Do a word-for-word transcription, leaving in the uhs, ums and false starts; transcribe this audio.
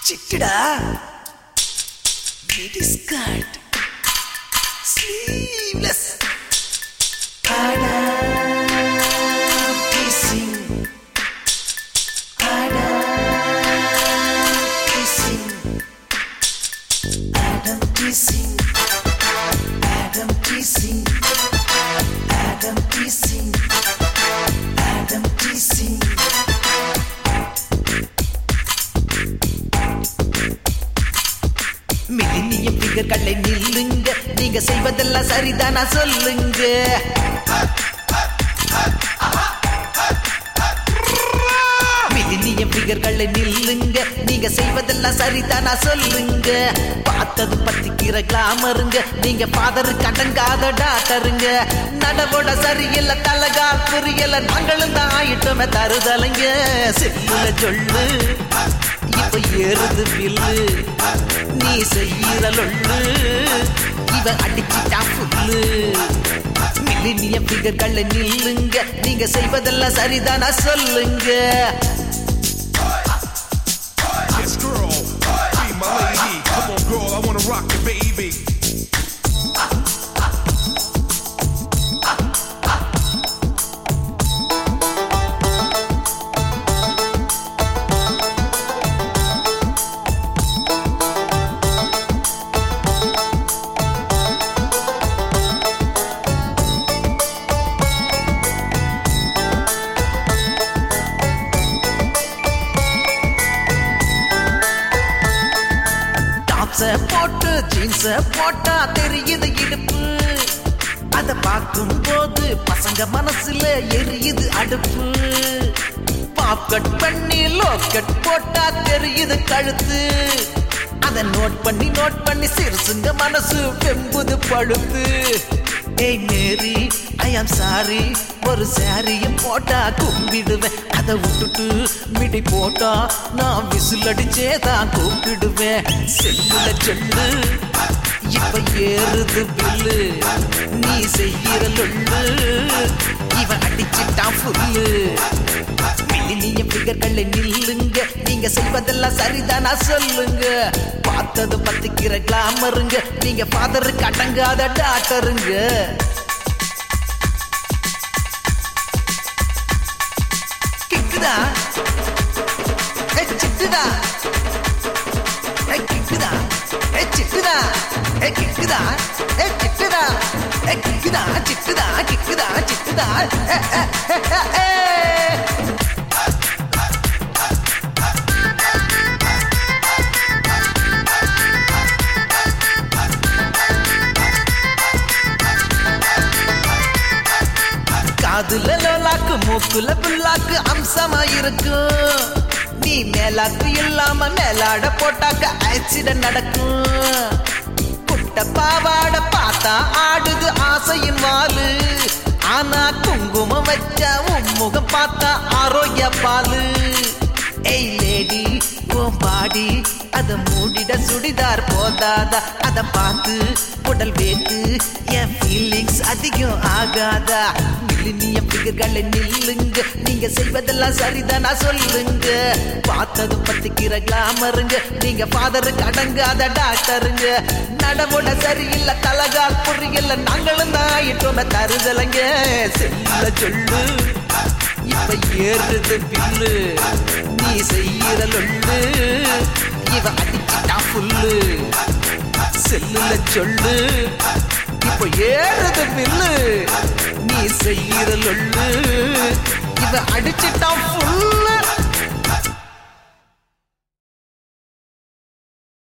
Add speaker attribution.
Speaker 1: சிட்டுடா midi skirt sleeveless ஆடா kissing ஆடா kissing Adam kissing Adam kissing Adam kissing Adam kissing millennium பிகர்களை நில்லுங்க, நீங்க செய்வதெல்லாம் சரிதானா சொல்லுங்க. மில்லினியம் பிகர்களை நில்லுங்க, நீங்க செய்வதெல்லாம் சரிதானா சொல்லுங்க. பார்த்தது பத்திக்கிற கிளாமருங்க, நீங்க ஃபாதருக்கு அடங்காத டாக்டருங்க. நடவோட சரியில்ல தலகால் புரியல, நாங்களும் தான் ஆயிட்டோமே தருதலைங்க. செல்லுல சொல்லு இப்ப ஏறுது பில்லு, நீ செய்யற லொள்ளு இவ அடிச்சிட்டா புல்லு. மில்லினியம் பிகர்களை நில்லுங்க, நீங்க செய்வதெல்லாம் சரிதானா சொல்லுங்க.
Speaker 2: Yes girl, be my lady. Come on girl, I wanna rock you baby.
Speaker 1: போட்டு ஜீன்ஸ போட்டா தெரியுது இடுப்பு, அத பார்க்கும் போது பசங்க மனசுல எரியுது அடுப்பு. பாப்கட் பண்ணி லோக்கட் போட்டா தெரியுது கழுத்து, அத நோட் பண்ணி நோட் பண்ணி சிறுசுங்க மனசு வெம்புது பழுத்து. ஏய் மேரி ஐ ஆம் சாரி, ஒரு சாரியும் போட்டா கும்பிடுவேன், அதை விட்டுட்டு மிடி போட்டா நான் விசில் அடிச்சே தான் கூப்பிடுவேன். செல்லுல சொல்லு இப்ப ஏறுது பில்லு, நீ செய்யற லொள்ளு இவ அடிச்சிட்டா புல்லு. மில்லினியம் பிகர்களை நில்லுங்க, நீங்க செய்வதெல்லாம் சரிதானா சொல்லுங்க. பார்த்தது பத்திக்கிற கிளாமருங்க, நீங்க ஃபாதருக்கு அடங்காத டாக்டருங்க. கிக்குதா ஏ சிட்டுடா, ஏ கிக்குதா ஏ சிட்டுடா, ஏ கிக்குதா ஏ சிட்டுடா, ஏ கிக்குதா சிட்டுடா கிக்குதா சிட்டுடா ஏ ஏ ஏ காதுல லோலாக்கு மூக்குல புல்லாக்கு அம்சமா இருக்கும், நீ மேலாக்கு இல்லாம மேலாட போட்டாக்க ஆக்சிடென்ட் நடக்கும். குட்ட பாவாட பார்த்தா ஆடுது ஆசையின் வாலு, ஆனா குங்குமம் வச்சா உன் முகம் பார்த்தா ஆரோக்கிய பாலு. ஏய் லேடி உன் பாடி அத மூடிட சுடிதார் போதாதா, அத பார்த்து உடல் வேட்டு என் ஃபீலிங்ஸ் அதிகம் ஆகாதா. மில்லினியம் பிகர்களை நில்லுங்க, நீங்க செய்வதெல்லாம் சரிதானா சொல்லுங்க. பார்த்தது பத்திக்கிற கிளாமருங்க, நீங்க ஃபாதருக்கு அடங்காத டாக்டருங்க. நடவோட சரியில்ல தலகால் புரியல, நாங்களும் தான் ஆயிட்டோமே தருதலைங்க. செல்ல சொல்லு இப்ப ஏறுது பில்லு, நீ செய்யற லொள்ளு இவ அடிச்சிட்டா புல்லு. செல்லுல சொல்லு இப்ப ஏறுது பில்லு, நீ செய்யற லொள்ளு இவ அடிச்சிட்டா